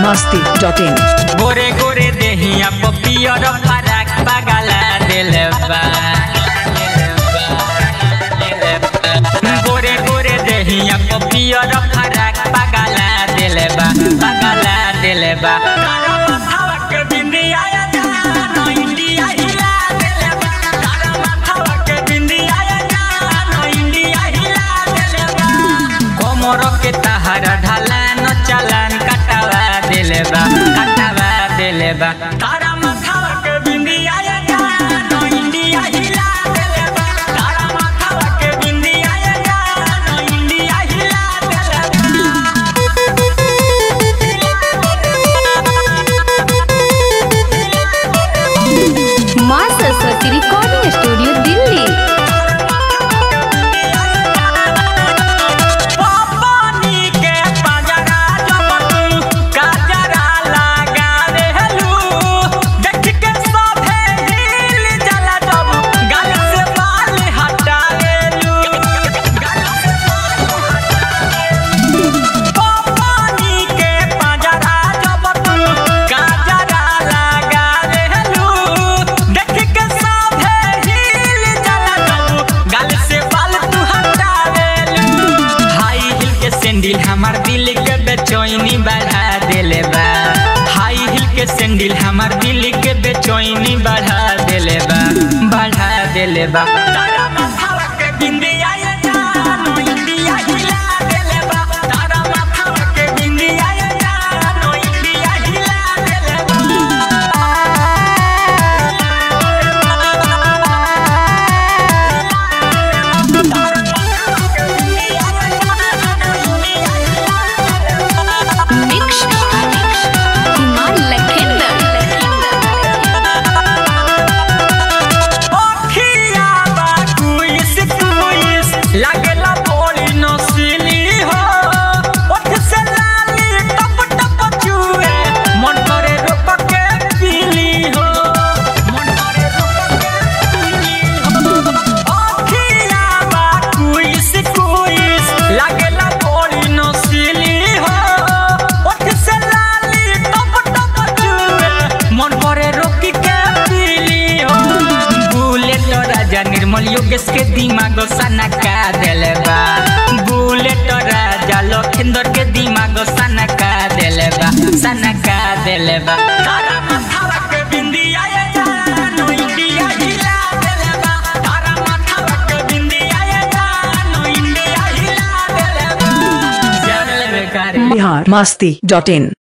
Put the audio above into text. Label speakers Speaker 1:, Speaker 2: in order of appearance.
Speaker 1: biharmasti.in
Speaker 2: गोरे गोरे देहिया पियर फराक पगला दिलबा गोरे गोरे देहिया पियर फराक पगला दिलबा कोमर के तहरा ढलान चलान कटवा दिलबा तारा माथवा के बिंदिया जानो इंडिया हिला दिलबा तारा माथवा के बिंदिया जानो इंडिया हिला
Speaker 3: दिलबा मां Saraswati recording studio Delhi.
Speaker 2: Sandal हमार दिल के बेचैनी बढ़ा देले बा हाई हिल के सैंडल हमार दिल के बेचैनी बढ़ा देले बा तारा माथवा के बिंदिया जानो इंडिया हिला देले बा तारा माथवा के बिंदिया जानो इंडिया हिला देले लागेला बोली नसीली हो ओठ से लाली टप टप चुए मन करे रूप के पीली हो ओखिया बा कुइस लागेला बोली नसीली हो ओठ से लाली टप टप चुए मन करे रूप के पीली हो बुलेट राजा निर्मल योगेश के दिमाग सनका दिलबा बुलेट राजा लखिंदर के दिमाग सनका दिलबा तारा माथवा के बिंदिया जानो इंडिया हिला दिलबा तारा माथवा के बिंदिया जानो इंडिया हिला दिलबा
Speaker 1: biharmasti.in